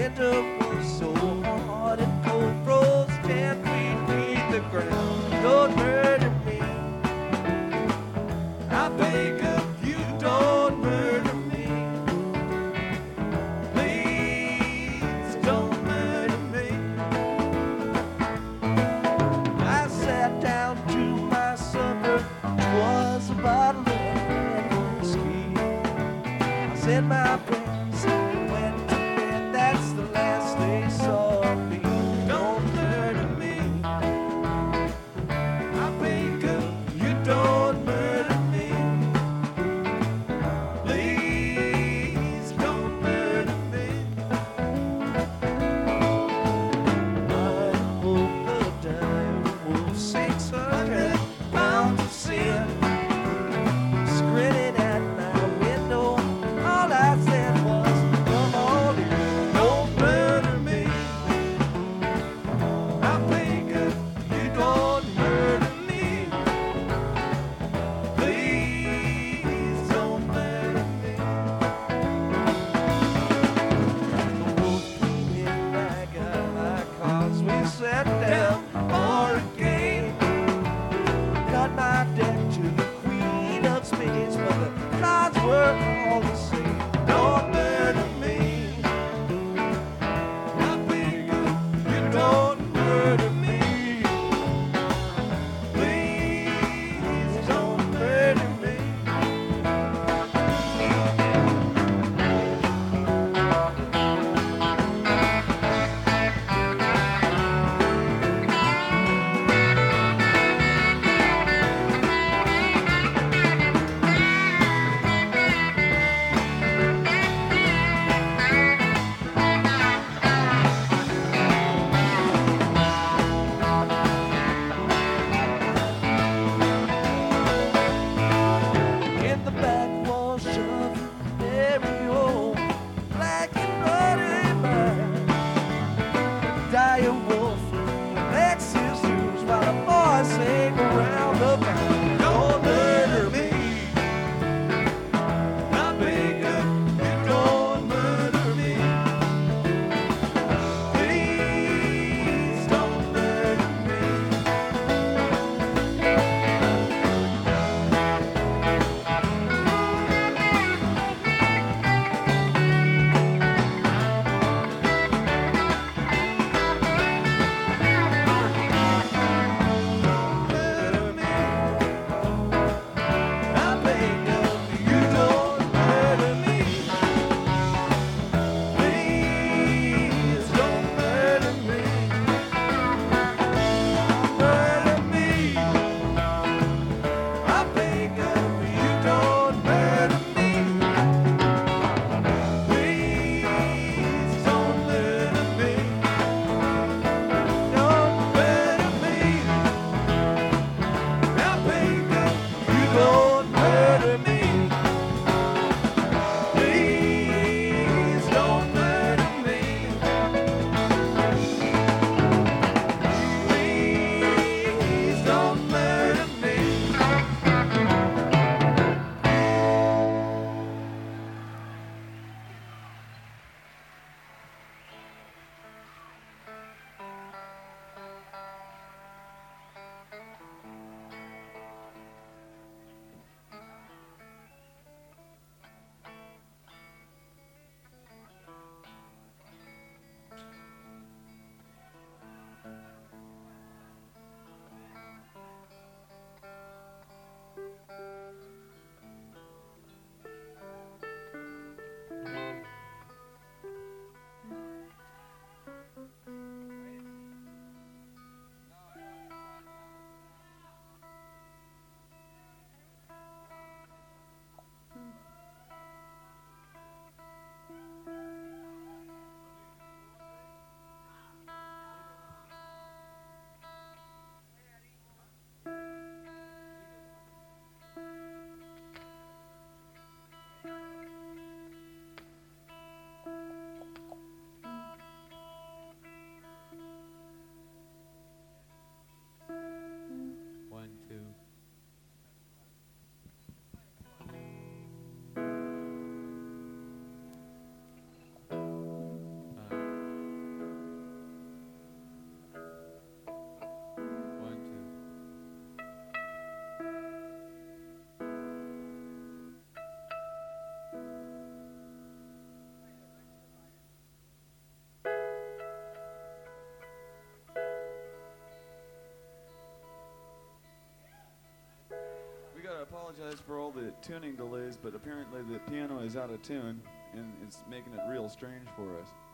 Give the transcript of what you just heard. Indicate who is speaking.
Speaker 1: winter was so hard and cold, froze 10 feet beneath the ground. Don't murder me, I beg of you, don't murder me. Please don't murder me. I sat down to my supper, was a bottle of whiskey. I said my prayers and went to bed, that's the last they saw of me.
Speaker 2: apologize for all the tuning delays, but apparently the piano is out of tune, and it's making it real strange for us.